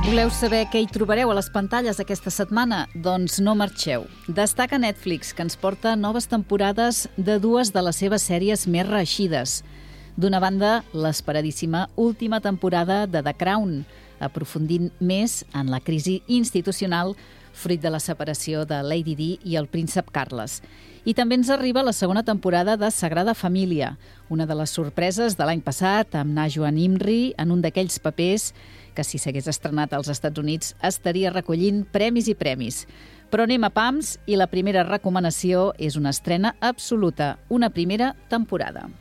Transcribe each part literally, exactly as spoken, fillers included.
Voleu saber què hi trobareu a les pantalles aquesta setmana? Doncs no marxeu. Destaca Netflix, que ens porta noves temporades de dues de les seves sèries més reeixides. D'una banda, l'esperadíssima última temporada de The Crown, aprofundint més en la crisi institucional fruit de la separació de Lady Di i el príncep Carles. I també ens arriba la segona temporada de Sagrada Família, una de les sorpreses de l'any passat amb Najwa Nimri en un d'aquells papers que si s'hagués estrenat als Estats Units estaria recollint premis i premis. Però anem a pams i la primera recomanació és una estrena absoluta, una primera temporada.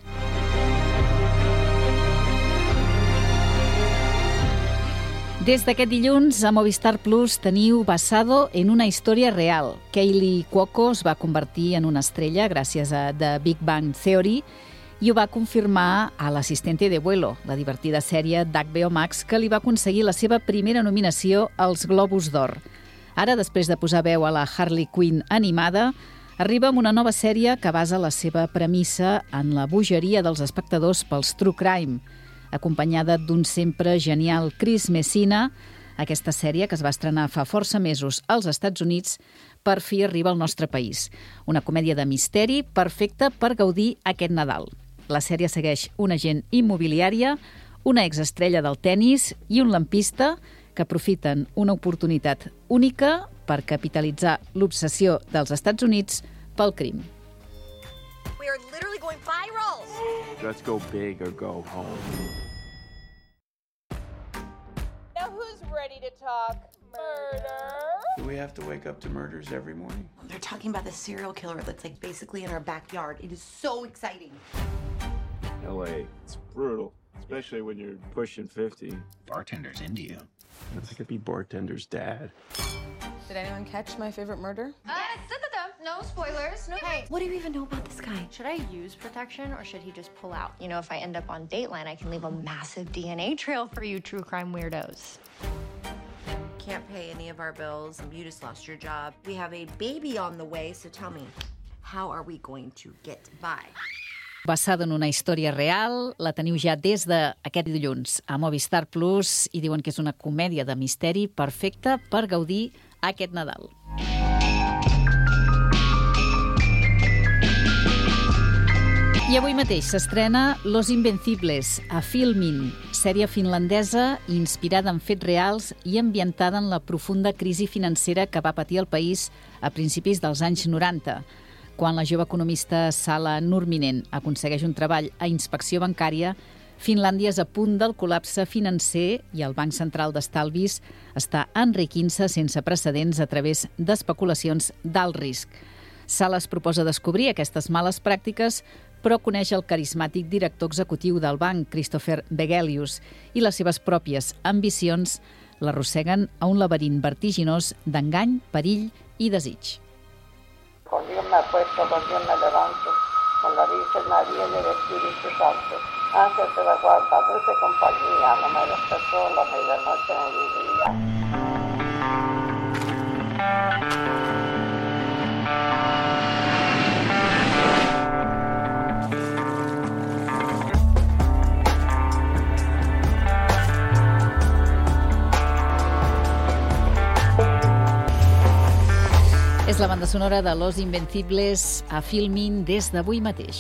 Des d'aquest dilluns, a Movistar Plus teniu Basado en una història real. Kaley Cuoco es va convertir en una estrella gràcies a The Big Bang Theory i ho va confirmar a l'Assistente de Vuelo, la divertida sèrie d'H B O Max que li va aconseguir la seva primera nominació als Globus d'Or. Ara, després de posar veu a la Harley Quinn animada, arriba amb una nova sèrie que basa la seva premissa en la bogeria dels espectadors pels true crime. Acompanyada d'un sempre genial Chris Messina, aquesta sèrie, que es va estrenar fa força mesos als Estats Units, per fi arriba al nostre país. Una comèdia de misteri perfecta per gaudir aquest Nadal. La sèrie segueix una agent immobiliària, una exestrella del tennis i un lampista que aprofiten una oportunitat única per capitalitzar l'obsessió dels Estats Units pel crim. We are literally going viral. Let's go big or go home. Now who's ready to talk murder? Do we have to wake up to murders every morning? They're talking about the serial killer that's like basically in our backyard. It is so exciting. L A, it's brutal, especially when you're pushing fifty. Bartender's into you. I could be bartender's dad. Did anyone catch my favorite murder? Uh, da, da, da. No spoilers. No. Hey, what do you even know about this guy? Should I use protection or should he just pull out? You know, if I end up on Dateline, I can leave a massive D N A trail for you true crime weirdos. Can't pay any of our bills. You just lost your job. We have a baby on the way, so tell me, how are we going to get by? Basada en una història real, la teniu ja des d'aquest dilluns a Movistar Plus i diuen que és una comèdia de misteri perfecta per gaudir aquest Nadal. I avui mateix s'estrena Los Invencibles, a Filmin, sèrie finlandesa inspirada en fets reals i ambientada en la profunda crisi financera que va patir el país a principis dels anys noranta. Quan la jove economista Sala Nurminen aconsegueix un treball a inspecció bancària, Finlàndia és a punt del col·lapse financer i el Banc Central d'Estalvis està enriquint-se sense precedents a través d'especulacions d'alt risc. Sala es proposa descobrir aquestes males pràctiques, però coneix el carismàtic director executiu del banc, Christopher Begelius, i les seves pròpies ambicions l'arrosseguen a un laberint vertiginós d'engany, perill i desig. Con Dios me acuesto, con Dios me levanto, con la Virgen María y el Espíritu Santo. Ángel de la guarda, dulce compañía, no me dejes sola, ni de noche ni de día. És la banda sonora de Los Invencibles a Filmin des d'avui mateix.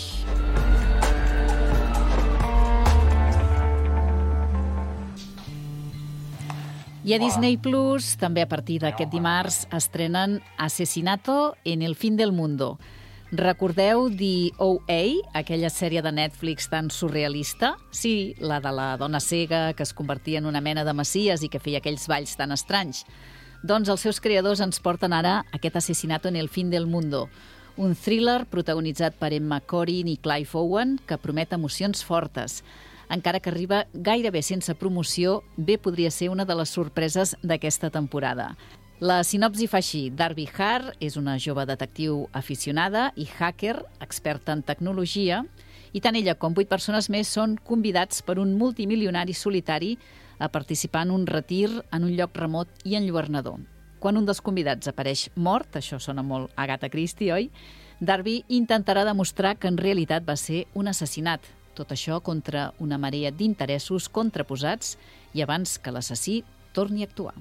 I a Disney Plus, també a partir d'aquest dimarts, estrenen Asesinato en el fin del mundo. Recordeu The O A, aquella sèrie de Netflix tan surrealista? Sí, la de la dona cega que es convertia en una mena de messies i que feia aquells balls tan estranys. Doncs els seus creadors ens porten ara aquest Asesinato en el fin del mundo, un thriller protagonitzat per Emma Corrin i Clive Owen que promet emocions fortes. Encara que arriba gairebé sense promoció, bé podria ser una de les sorpreses d'aquesta temporada. La sinopsi fa així. Darby Hare és una jove detectiu aficionada i hacker, experta en tecnologia, i tant ella com vuit persones més són convidats per un multimilionari solitari a participar en un retir en un lloc remot i enlluernador. Quan un dels convidats apareix mort, això sona molt Agatha Christie, oi? Darby intentarà demostrar que en realitat va ser un assassinat. Tot això contra una marea d'interessos contraposats i abans que l'assassí torni a actuar.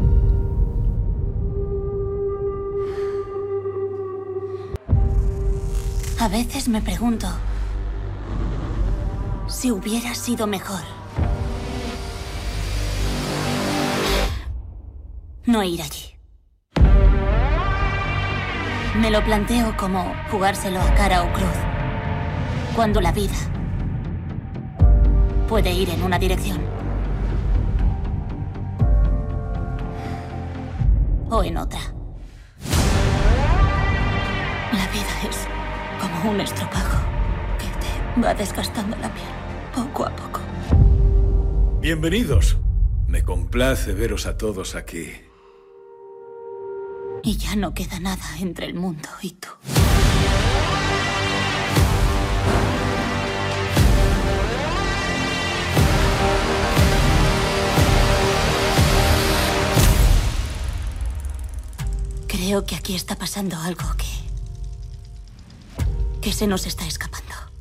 A veces me pregunto si hubiera sido mejor no ir allí. Me lo planteo como jugárselo a cara o cruz, cuando la vida puede ir en una dirección o en otra. La vida es como un estropajo que te va desgastando la piel poco a poco. Bienvenidos. Me complace veros a todos aquí. Y ya no queda nada entre el mundo y tú. Creo que aquí está pasando algo que... que se nos está escapando.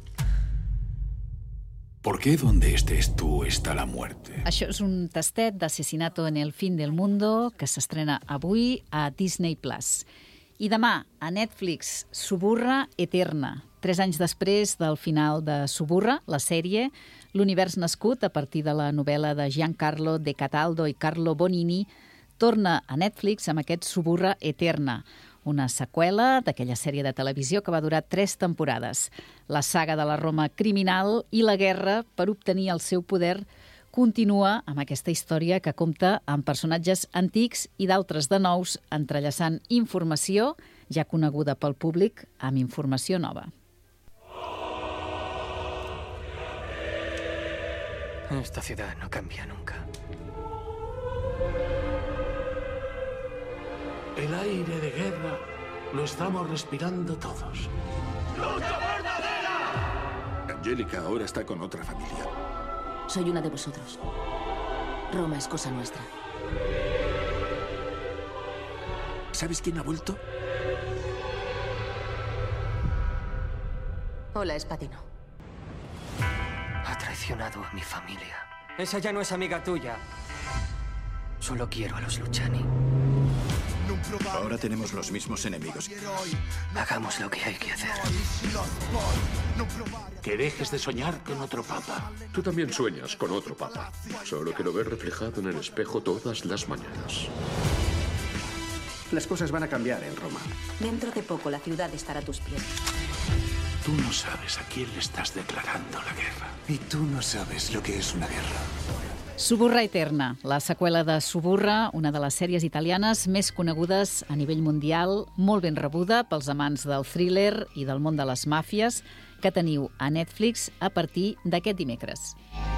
¿Por qué donde estés tú está la muerte? Això és un tastet d'Asesinato en el fin del mundo que s'estrena avui a Disney Plus. I demà, a Netflix, Suburra Eterna. Tres anys després del final de Suburra, la sèrie, l'univers nascut a partir de la novel·la de Giancarlo De Cataldo i Carlo Bonini torna a Netflix amb aquest Suburra Eterna, una seqüela d'aquella sèrie de televisió que va durar tres temporades. La saga de la Roma criminal i la guerra per obtenir el seu poder continua amb aquesta història que compta amb personatges antics i d'altres de nous, entrellaçant informació ja coneguda pel públic amb informació nova. Esta ciudad no cambia nunca. El aire de guerra lo estamos respirando todos. ¡Lucha verdadera! Angélica ahora está con otra familia. Soy una de vosotros. Roma es cosa nuestra. ¿Sabes quién ha vuelto? Hola, Espatino. Ha traicionado a mi familia. Esa ya no es amiga tuya. Solo quiero a los Luciani. Ahora tenemos los mismos enemigos. Hagamos lo que hay que hacer. Que dejes de soñar con otro papa. Tú también sueñas con otro papa. Solo que lo ves reflejado en el espejo todas las mañanas. Las cosas van a cambiar en Roma. Dentro de poco la ciudad estará a tus pies. Tú no sabes a quién le estás declarando la guerra. Y tú no sabes lo que es una guerra. Suburra Eterna, la seqüela de Suburra, una de les sèries italianes més conegudes a nivell mundial, molt ben rebuda pels amants del thriller i del món de les màfies, que teniu a Netflix a partir d'aquest dimecres.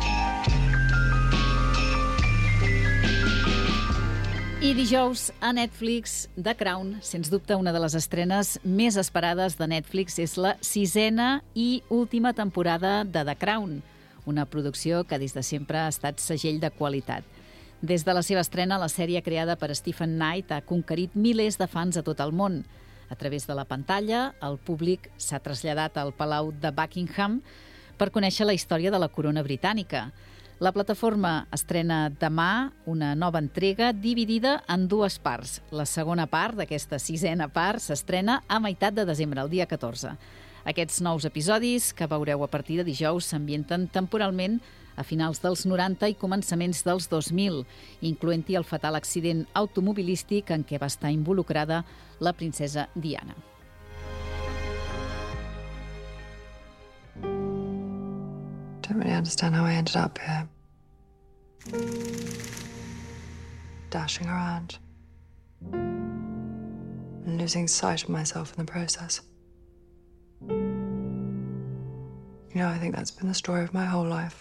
I dijous a Netflix, The Crown, sens dubte una de les estrenes més esperades de Netflix, és la sisena i última temporada de The Crown, una producció que des de sempre ha estat segell de qualitat. Des de la seva estrena, la sèrie creada per Stephen Knight ha conquerit milers de fans a tot el món. A través de la pantalla, el públic s'ha traslladat al Palau de Buckingham per conèixer la història de la corona britànica. La plataforma estrena demà una nova entrega dividida en dues parts. La segona part d'aquesta sisena part s'estrena a meitat de desembre, el dia catorze. Aquests nous episodis, que veureu a partir de dijous, s'ambienten temporalment a finals dels noranta i començaments dels dos mil, incloent-hi el fatal accident automobilístic en què va estar involucrada la princesa Diana. Don't really understand how I ended up here. Dashing around. And losing sight of myself in the process. You know, I think that's been the story of my whole life.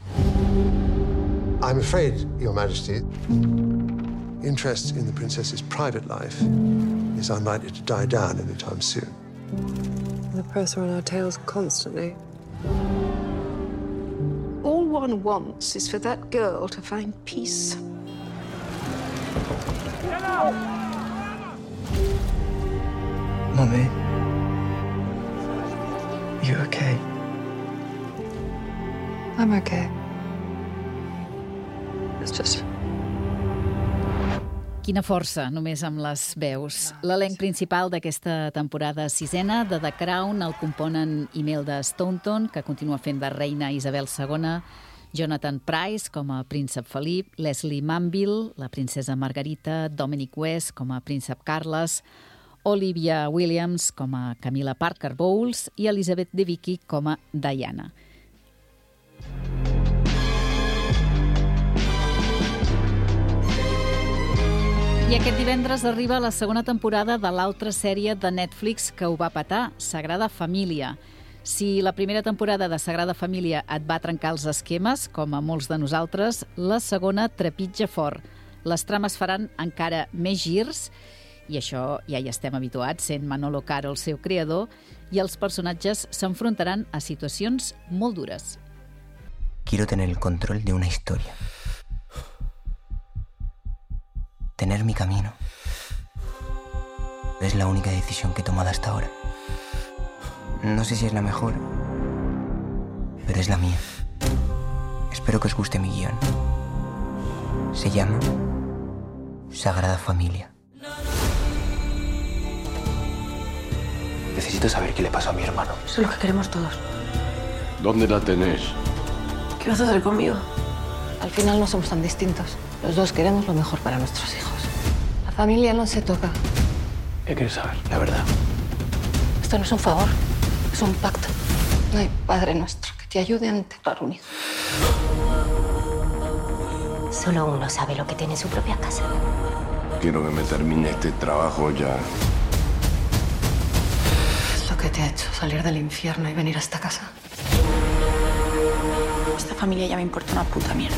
I'm afraid, Your Majesty, interest in the princess's private life is unlikely to die down anytime soon. The press are on our tails constantly. All one wants is for that girl to find peace. Mummy, you okay? I'm okay. It's just quina força, només amb les veus. L'elenc principal d'aquesta temporada sisena de The Crown el componen Imelda Staunton, que continua fent de reina Isabel segona, Jonathan Pryce com a príncep Felip, Leslie Manville, la princesa Margarita, Dominic West com a príncep Carles, Olivia Williams com a Camilla Parker Bowles i Elizabeth Debicki com a Diana. I aquest divendres arriba la segona temporada de l'altra sèrie de Netflix que ho va petar, Sagrada Família. Si la primera temporada de Sagrada Família et va trencar els esquemes, com a molts de nosaltres, la segona trepitja fort. Les trames faran encara més girs, i això ja hi estem habituats, sent Manolo Caro el seu creador, i els personatges s'enfrontaran a situacions molt dures. Quiero tener el control de una historia. Tener mi camino. Es la única decisión que he tomado hasta ahora. No sé si es la mejor, pero es la mía. Espero que os guste mi guión. Se llama Sagrada Familia. Necesito saber qué le pasó a mi hermano. Eso es lo que queremos todos. ¿Dónde la tenés? ¿Qué vas a hacer conmigo? Al final no somos tan distintos. Los dos queremos lo mejor para nuestros hijos. La familia no se toca. ¿Qué quieres saber? La verdad. Esto no es un favor, es un pacto. No hay padre nuestro que te ayude a enterrar un hijo. Solo uno sabe lo que tiene en su propia casa. Quiero que me termine este trabajo ya. Es lo que te ha hecho salir del infierno y venir a esta casa. Esta familia ya me importa una puta mierda.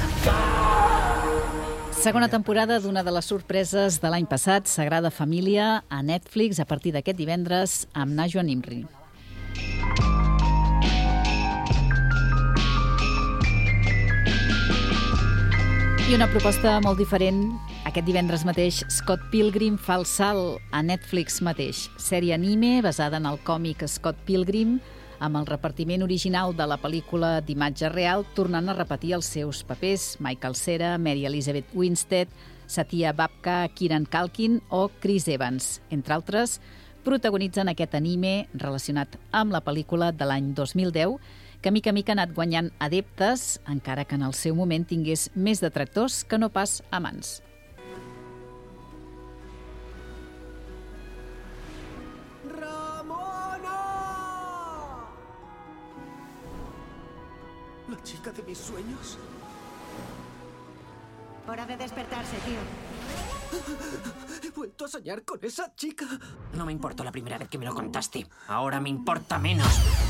Segona temporada d'una de les sorpreses de l'any passat, Sagrada Família, a Netflix a partir d'aquest divendres amb Najwa Nimri. I una proposta molt diferent. Aquest divendres mateix, Scott Pilgrim fa el salt a Netflix mateix. Sèrie anime basada en el còmic Scott Pilgrim, amb el repartiment original de la pel·lícula d'imatge real, tornant a repetir els seus papers, Michael Cera, Mary Elizabeth Winstead, Satya Babka, Kieran Culkin o Chris Evans, entre altres, protagonitzen aquest anime relacionat amb la pel·lícula de l'any dos mil deu, que mica a mica ha anat guanyant adeptes, encara que en el seu moment tingués més detractors que no pas amants. ¿La chica de mis sueños? Hora de despertarse, tío. He vuelto a soñar con esa chica. No me importó la primera vez que me lo contaste. Ahora me importa menos.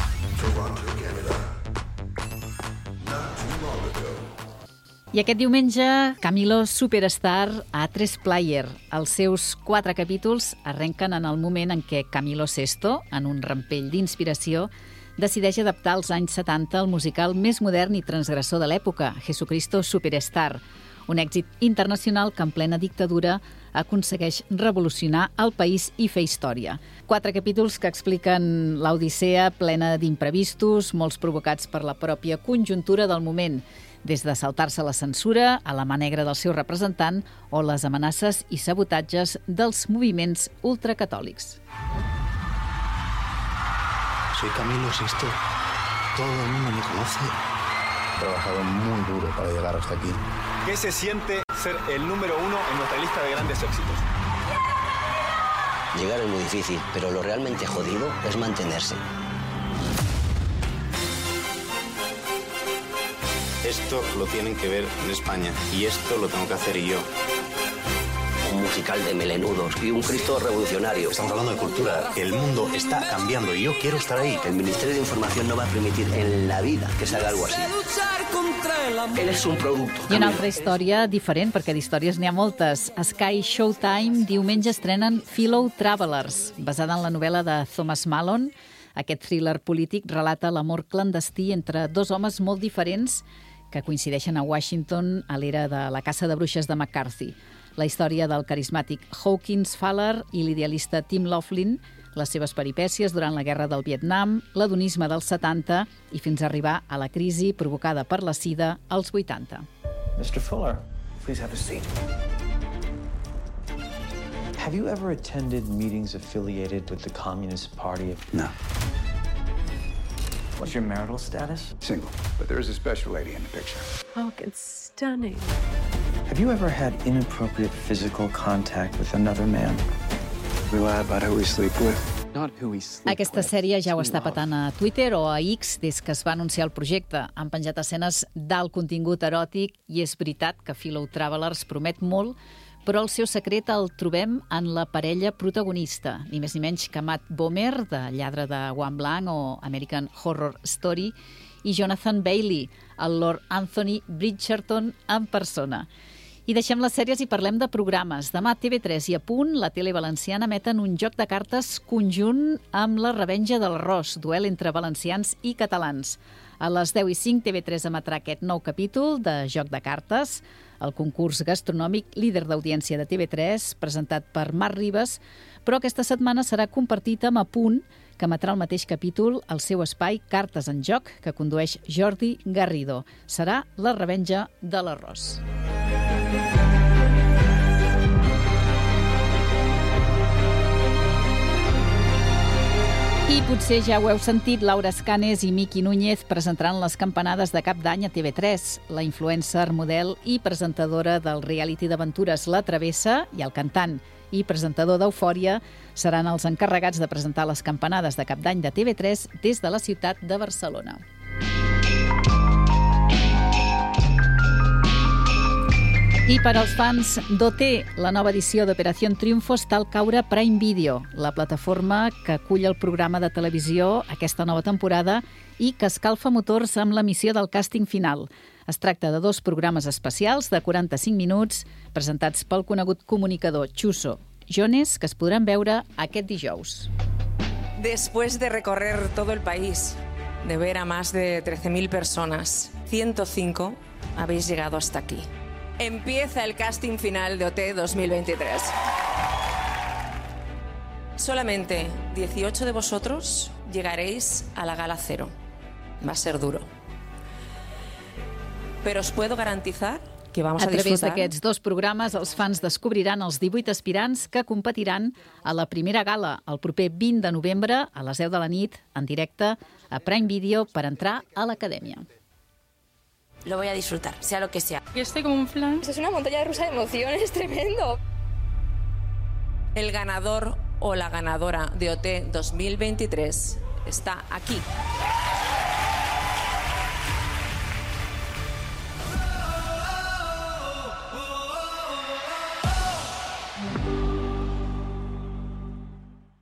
I aquest diumenge, Camilo Superstar a tres Player. Els seus quatre capítols arrenquen en el moment en què Camilo Sesto, en un rampell d'inspiració, decideix adaptar als anys setanta el musical més modern i transgressor de l'època, Jesucristo Superstar, un èxit internacional que en plena dictadura aconsegueix revolucionar el país i fer història. Quatre capítols que expliquen l'odissea plena d'imprevistos, molts provocats per la pròpia conjuntura del moment, des de saltar-se la censura a la mà negra del seu representant o les amenaces i sabotatges dels moviments ultracatòlics. Soy Camilo Sesto. Todo el mundo me conoce. He trabajado muy duro para llegar hasta aquí. ¿Qué se siente ser el número uno en nuestra lista de grandes éxitos? Llegar es muy difícil, pero lo realmente jodido es mantenerse. Esto lo tienen que ver en España y esto lo tengo que hacer yo. Un musical de melenudos y un Cristo revolucionario. Estamos hablando de cultura. El mundo está cambiando y yo quiero estar ahí. El Ministerio de Información no va a permitir en la vida que se haga algo así. Eres un producto. I una altra història diferent, perquè d'històries n'hi ha moltes. Sky Showtime diumenge estrenen Fellow Travelers, basada en la novel·la de Thomas Malone. Aquest thriller polític relata l'amor clandestí entre dos homes molt diferents que coincideixen a Washington a l'era de la caça de bruixes de McCarthy. La història del carismàtic Hawkins Faller i l'idealista Tim Laughlin, les seves peripècies durant la guerra del Vietnam, l'adonisme dels setanta i fins a arribar a la crisi provocada per la sida als vuitanta. mister Fuller, please have a seat. Have you ever attended meetings affiliated with the Communist Party? No. What's your marital status? Single, but there is a special lady in the picture. Oh, it's stunning. Have you ever had inappropriate physical contact with another man? We lie about who we sleep with, not who we sleep Aquesta sèrie ja ho està patant a Twitter o a X des que es va anunciar el projecte. Han penjat escenes d'alt contingut eròtic i és veritat que Fellow Travelers promet molt, però el seu secret el trobem en la parella protagonista, ni més ni menys que Matt Bomer, de Lladre de Guant Blanc o American Horror Story, i Jonathan Bailey, el Lord Anthony Bridgerton en persona. I deixem les sèries i parlem de programes. Demà a T V tres i a Punt, la tele valenciana emeten un joc de cartes conjunt amb La revenja de l'arròs, duel entre valencians i catalans. A les deu i cinc, T V tres emetrà aquest nou capítol de Joc de cartes, el concurs gastronòmic líder d'audiència de T V tres, presentat per Marc Ribas, però aquesta setmana serà compartit amb A Punt, que emetrà el mateix capítol al seu espai Cartes en Joc, que condueix Jordi Garrido. Serà La revenja de l'arròs. I potser ja ho heu sentit, Laura Escanes i Miqui Núñez presentaran les campanades de cap d'any a T V tres. La influencer, model i presentadora del reality d'aventures La Travessa i el cantant i presentador d'Eufòria seran els encarregats de presentar les campanades de cap d'any de T V tres des de la ciutat de Barcelona. I per als fans d'O T, la nova edició d'Operación Triunfo està al caure Prime Video, la plataforma que acull el programa de televisió aquesta nova temporada i que escalfa motors amb l'emissió del càsting final. Es tracta de dos programes especials de quaranta-cinc minuts presentats pel conegut comunicador Chuso Jones, que es podran veure aquest dijous. Después de recorrer todo el país, de ver a más de trece mil personas, ciento cinco habéis llegado hasta aquí. Empieza el casting final de O T dos mil veintitrés. Solamente dieciocho de vosotros llegaréis a la gala cero. Va a ser duro. Pero os puedo garantizar que vamos a, a disfrutar. A través d'aquests dos programes, els fans descobriran els divuit aspirants que competiran a la primera gala el proper vint de novembre a les deu de la nit, en directe a Prime Video, per entrar a l'acadèmia. Lo voy a disfrutar, sea lo que sea. Yo estoy como un flan. Es una montaña rusa de emociones, tremendo. El ganador o la ganadora de O T dos mil veintitrés está aquí.